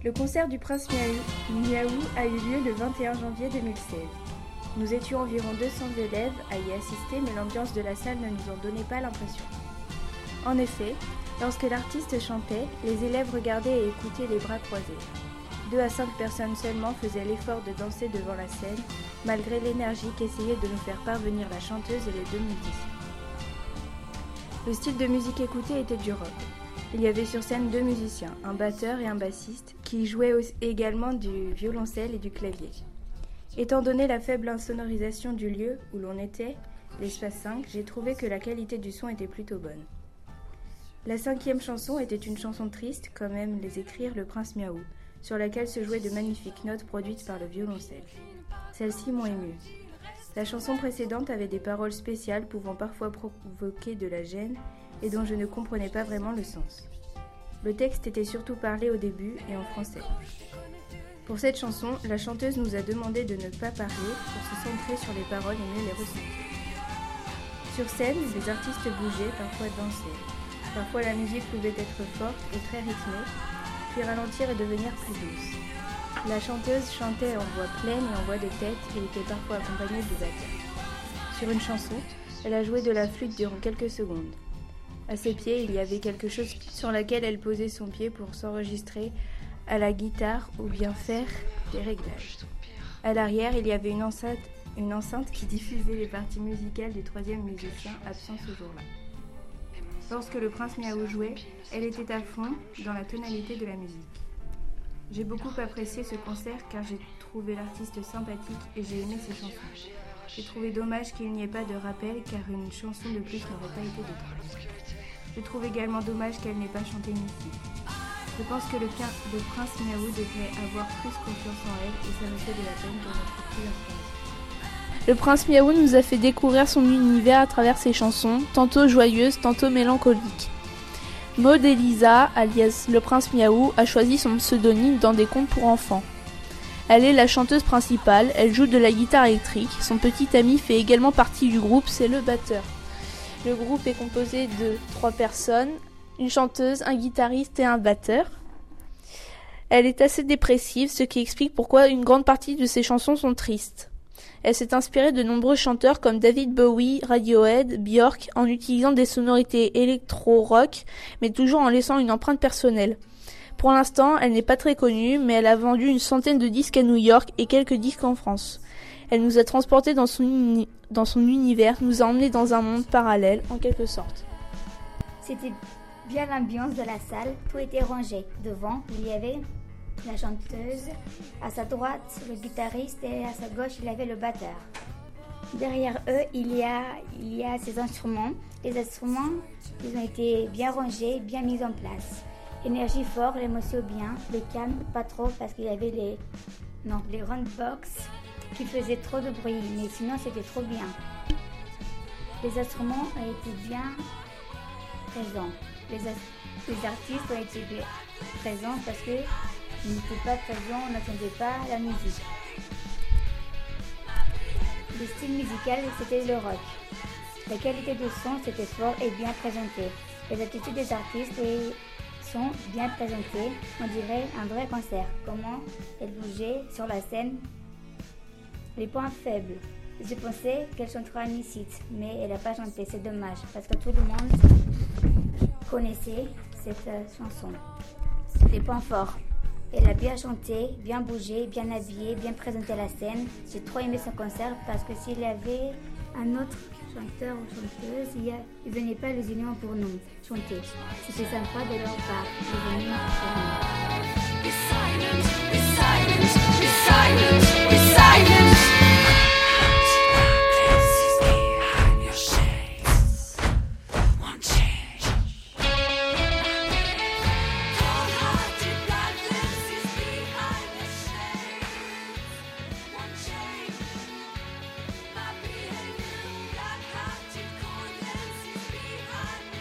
Le concert du Prince Miaou a eu lieu le 21 janvier 2016. Nous étions environ 200 élèves à y assister, mais l'ambiance de la salle ne nous en donnait pas l'impression. En effet, lorsque l'artiste chantait, les élèves regardaient et écoutaient les bras croisés. 2 à 5 personnes seulement faisaient l'effort de danser devant la scène, malgré l'énergie qu'essayait de nous faire parvenir la chanteuse et les 2 musiciens. Le style de musique écouté était du rock. Il y avait sur scène 2 musiciens, un batteur et un bassiste, qui jouaient également du violoncelle et du clavier. Étant donné la faible insonorisation du lieu où l'on était, l'espace 5, j'ai trouvé que la qualité du son était plutôt bonne. La 5e chanson était une chanson triste, comme aime les écrire le Prince Miaou, sur laquelle se jouaient de magnifiques notes produites par le violoncelle. Celles-ci m'ont émue. La chanson précédente avait des paroles spéciales pouvant parfois provoquer de la gêne et dont je ne comprenais pas vraiment le sens. Le texte était surtout parlé au début et en français. Pour cette chanson, la chanteuse nous a demandé de ne pas parler pour se centrer sur les paroles et mieux les ressentir. Sur scène, les artistes bougeaient, parfois dansaient. Parfois la musique pouvait être forte et très rythmée, puis ralentir et devenir plus douce. La chanteuse chantait en voix pleine et en voix de tête et était parfois accompagnée du batteur. Sur une chanson, elle a joué de la flûte durant quelques secondes. À ses pieds, il y avait quelque chose sur laquelle elle posait son pied pour s'enregistrer à la guitare ou bien faire des réglages. À l'arrière, il y avait une enceinte qui diffusait les parties musicales du 3e musicien absent ce jour-là. Lorsque le Prince Miaou jouait, elle était à fond dans la tonalité de la musique. J'ai beaucoup apprécié ce concert car j'ai trouvé l'artiste sympathique et j'ai aimé ses chansons. J'ai trouvé dommage qu'il n'y ait pas de rappel car une chanson de plus n'aurait pas été de trop. Je trouve également dommage qu'elle n'ait pas chanté Missy. Je pense que le Prince Miaou devrait avoir plus confiance en elle et ça me fait de la peine qu'elle ne trouve plus l'inspiration. Le Prince Miaou nous a fait découvrir son univers à travers ses chansons, tantôt joyeuses, tantôt mélancoliques. Maud Elisa, alias le Prince Miaou, a choisi son pseudonyme dans des contes pour enfants. Elle est la chanteuse principale, elle joue de la guitare électrique, son petit ami fait également partie du groupe, c'est le batteur. Le groupe est composé de 3 personnes, une chanteuse, un guitariste et un batteur. Elle est assez dépressive, ce qui explique pourquoi une grande partie de ses chansons sont tristes. Elle s'est inspirée de nombreux chanteurs comme David Bowie, Radiohead, Björk, en utilisant des sonorités électro-rock, mais toujours en laissant une empreinte personnelle. Pour l'instant, elle n'est pas très connue, mais elle a vendu une centaine de disques à New York et quelques disques en France. Elle nous a transportés dans son univers, nous a emmenés dans un monde parallèle, en quelque sorte. C'était bien l'ambiance de la salle, tout était rangé. Devant, il y avait la chanteuse, à sa droite le guitariste et à sa gauche il y avait le batteur. Derrière eux il y a ces instruments. Les instruments ils ont été bien rangés, bien mis en place. Énergie fort, l'émotion bien, le calme pas trop parce qu'il y avait les round box qui faisaient trop de bruit, mais sinon c'était trop bien. Les instruments ont été bien présents. Les artistes ont été bien présents parce que ils n'étaient pas présents, on n'entendait pas la musique. Le style musical, c'était le rock. La qualité de son, c'était fort et bien présenté. Les attitudes des artistes sont bien présentées. On dirait un vrai concert. Comment elle bougeait sur la scène. Les points faibles. Je pensais qu'elle chantera Nicite, mais elle n'a pas chanté. C'est dommage, parce que tout le monde connaissait cette chanson. Les points forts. Elle a bien chanté, bien bougé, bien habillé, bien présenté la scène. J'ai trop aimé son concert parce que s'il y avait un autre chanteur ou chanteuse, ils ne venaient pas les unions pour nous chanter. C'était sympa de leur part de venir pour nous.